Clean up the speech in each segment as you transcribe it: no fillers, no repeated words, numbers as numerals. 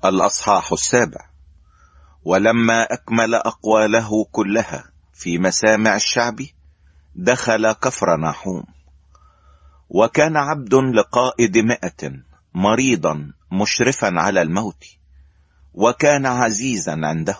الأصحاح 7. ولما أكمل أقواله كلها في مسامع الشعب دخل كفرناحوم. وكان عبد لقائد 100 مريضا مشرفا على الموت، وكان عزيزا عنده.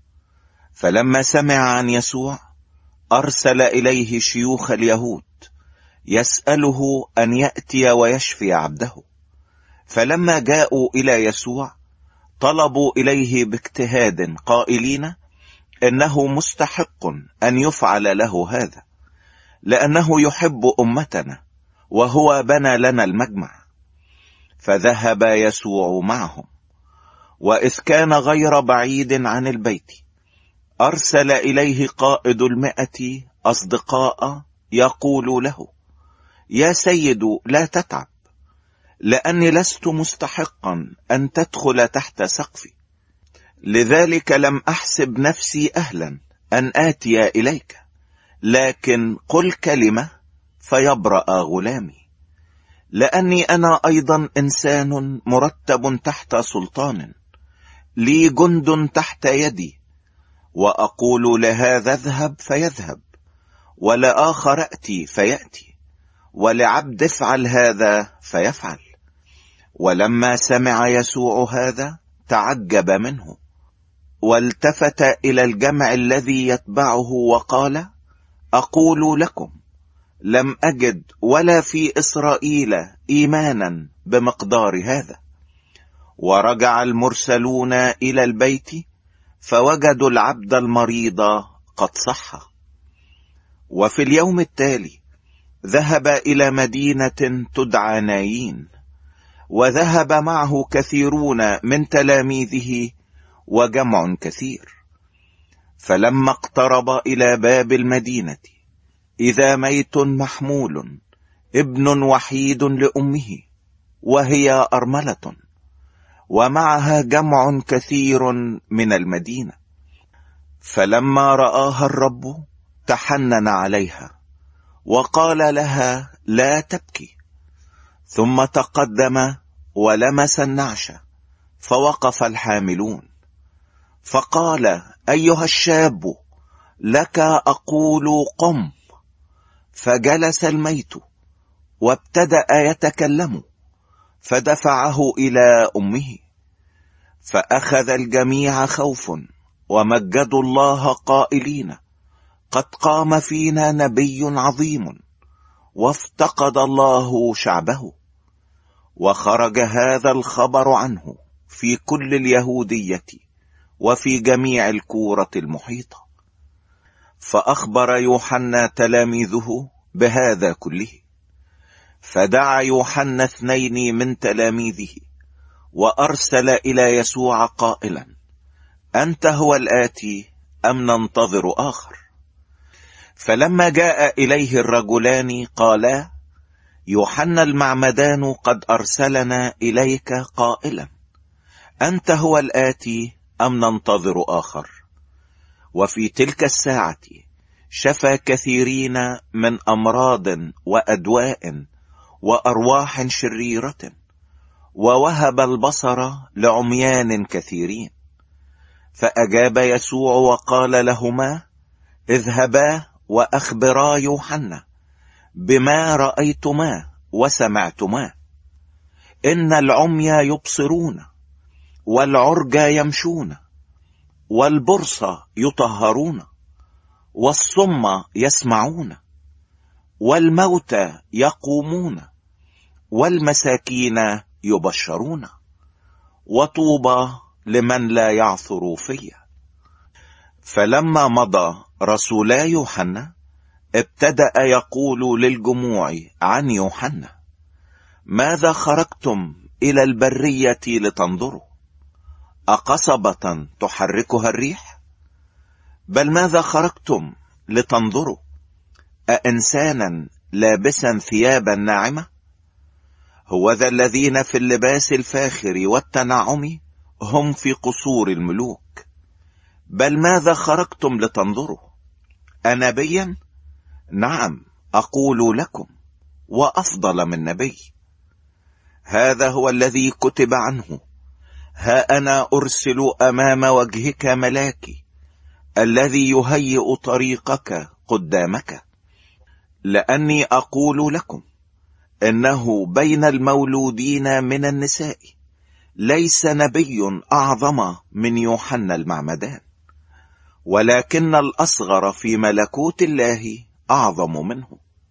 فلما سمع عن يسوع أرسل إليه شيوخ اليهود يسأله أن يأتي ويشفي عبده. فلما جاءوا إلى يسوع طلبوا إليه باجتهاد قائلين إنه مستحق أن يفعل له هذا، لأنه يحب أمتنا وهو بنى لنا المجمع. فذهب يسوع معهم، وإذ كان غير بعيد عن البيت أرسل إليه قائد 100 أصدقاء يقول له: يا سيد، لا تتعب، لأني لست مستحقا أن تدخل تحت سقفي، لذلك لم أحسب نفسي أهلا أن آتي إليك، لكن قل كلمة فيبرأ غلامي. لأني أنا أيضا إنسان مرتب تحت سلطان، لي جند تحت يدي، وأقول لهذا اذهب فيذهب، ولآخر أتي فيأتي، ولعبد افعل هذا فيفعل. ولما سمع يسوع هذا تعجب منه، والتفت إلى الجمع الذي يتبعه وقال: أقول لكم لم أجد ولا في إسرائيل إيمانا بمقدار هذا. ورجع المرسلون إلى البيت فوجدوا العبد المريض قد صح. وفي اليوم التالي ذهب إلى مدينة تدعى نايين، وذهب معه كثيرون من تلاميذه وجمع كثير. فلما اقترب إلى باب المدينة إذا ميت محمول، ابن وحيد لأمه، وهي أرملة، ومعها جمع كثير من المدينة. فلما رآها الرب تحنن عليها وقال لها: لا تبكي. ثم تقدم ولمس النعش، فوقف الحاملون، فقال: أيها الشاب، لك أقول قم. فجلس الميت وابتدأ يتكلم، فدفعه إلى أمه. فأخذ الجميع خوف ومجدوا الله قائلين: قد قام فينا نبي عظيم، وافتقد الله شعبه. وخرج هذا الخبر عنه في كل اليهودية وفي جميع الكورة المحيطة. فأخبر يوحنا تلاميذه بهذا كله. فدعا يوحنا 2 من تلاميذه وأرسل إلى يسوع قائلا: أنت هو الآتي أم ننتظر آخر؟ فلما جاء إليه الرجلان قالا: يوحنا المعمدان قد أرسلنا إليك قائلا: أنت هو الآتي أم ننتظر آخر؟ وفي تلك الساعة شفى كثيرين من أمراض وأدواء وأرواح شريرة، ووهب البصر لعميان كثيرين. فأجاب يسوع وقال لهما: اذهبا وأخبرا يوحنا بما رأيتما وسمعتما. إن العمي يبصرون، والعرجى يمشون، والبرص يطهرون، والصم يسمعون، والموتى يقومون، والمساكين يبشرون. وطوبى لمن لا يعثر فيا. فلما مضى رسولا يوحنا ابتدأ يقول للجموع عن يوحنا: ماذا خرجتم إلى البرية لتنظروا؟ أقصبة تحركها الريح؟ بل ماذا خرجتم لتنظروا؟ أإنسانا لابسا ثيابا ناعمة؟ هوذا الذين في اللباس الفاخر والتنعم هم في قصور الملوك. بل ماذا خرجتم لتنظروا؟ أنبيا؟ نعم، أقول لكم، وأفضل من نبي. هذا هو الذي كتب عنه: ها أنا أرسل أمام وجهك ملاكي الذي يهيئ طريقك قدامك. لأني أقول لكم إنه بين المولودين من النساء ليس نبي أعظم من يوحنا المعمدان، ولكن الأصغر في ملكوت الله أعظم منه.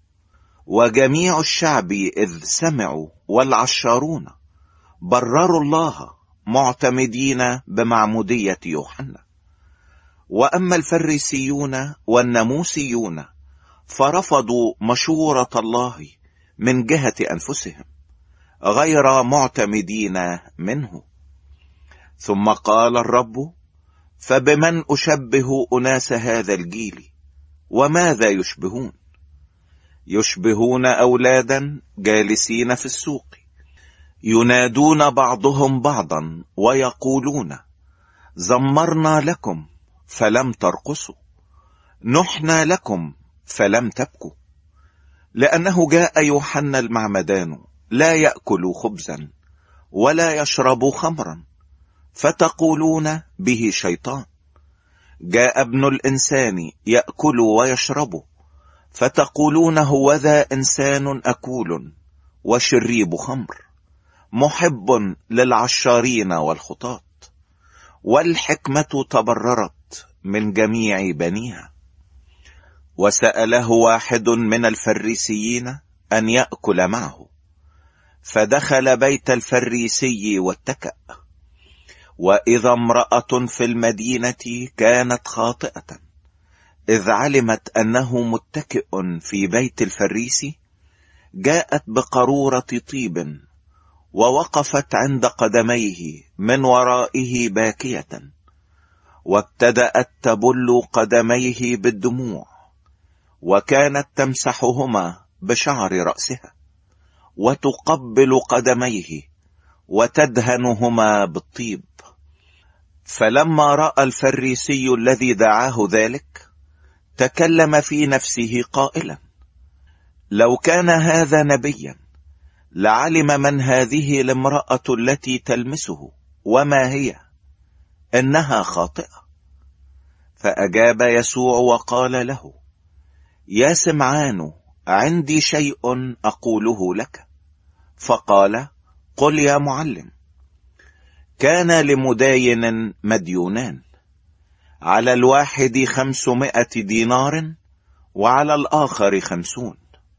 وجميع الشعب إذ سمعوا والعشارون برروا الله معتمدين بمعمودية يوحنا. وأما الفريسيون والناموسيون فرفضوا مشورة الله من جهة أنفسهم غير معتمدين منه. ثم قال الرب: فبمن أشبه أناس هذا الجيل؟ وماذا يشبهون؟ يشبهون أولادا جالسين في السوق ينادون بعضهم بعضا ويقولون: زمرنا لكم فلم ترقصوا، نحنا لكم فلم تبكوا. لأنه جاء يوحنا المعمدان لا يأكل خبزا ولا يشرب خمرا فتقولون به شيطان. جاء ابن الإنسان يأكل ويشرب فتقولون هوذا إنسان أكول وشريب خمر، محب للعشارين والخطاة. والحكمة تبررت من جميع بنيها. وسأله واحد من الفريسيين أن يأكل معه، فدخل بيت الفريسي واتكأ. وإذا امرأة في المدينة كانت خاطئة إذ علمت أنه متكئ في بيت الفريسي، جاءت بقارورة طيب ووقفت عند قدميه من ورائه باكية، وابتدأت تبل قدميه بالدموع، وكانت تمسحهما بشعر رأسها وتقبل قدميه وتدهنهما بالطيب. فلما رأى الفريسي الذي دعاه ذلك تكلم في نفسه قائلا: لو كان هذا نبيا لعلم من هذه الامرأة التي تلمسه وما هي، إنها خاطئة. فأجاب يسوع وقال له: يا سمعان، عندي شيء أقوله لك. فقال: قل يا معلم. كان لمداين مديونان، على الواحد 500 دينار وعلى الآخر 50.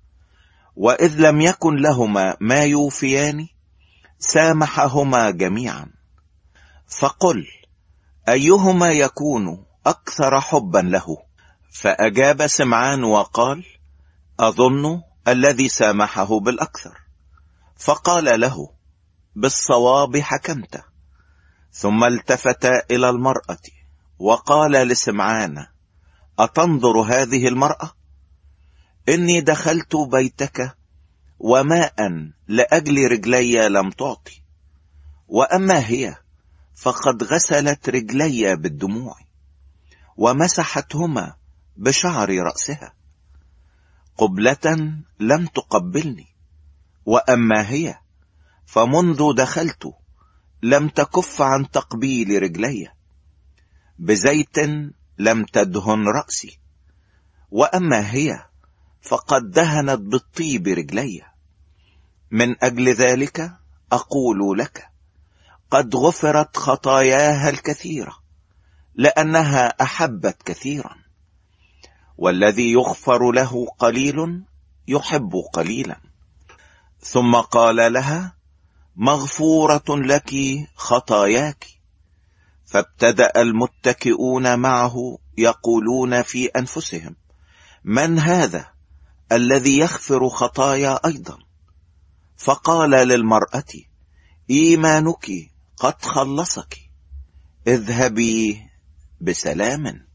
وإذ لم يكن لهما ما يوفيان سامحهما جميعا. فقل: أيهما يكون أكثر حبا له؟ فأجاب سمعان وقال: أظن الذي سامحه بالأكثر. فقال له: بالصواب حكمت. ثم التفت إلى المرأة وقال لسمعان: أتنظر هذه المرأة؟ إني دخلت بيتك وماء لأجل رجلي لم تعطي، وأما هي فقد غسلت رجلي بالدموع ومسحتهما بشعر رأسها. قبلة لم تقبلني، وأما هي فمنذ دخلت لم تكف عن تقبيل رجلي. بزيت لم تدهن رأسي، وأما هي فقد دهنت بالطيب رجلي. من أجل ذلك أقول لك: قد غفرت خطاياها الكثيرة، لأنها أحبت كثيرا. والذي يغفر له قليل يحب قليلا. ثم قال لها: مغفورة لك خطاياك. فابتدأ المتكئون معه يقولون في أنفسهم: من هذا الذي يغفر خطايا أيضا؟ فقال للمرأة: إيمانك قد خلصك، اذهبي بسلام.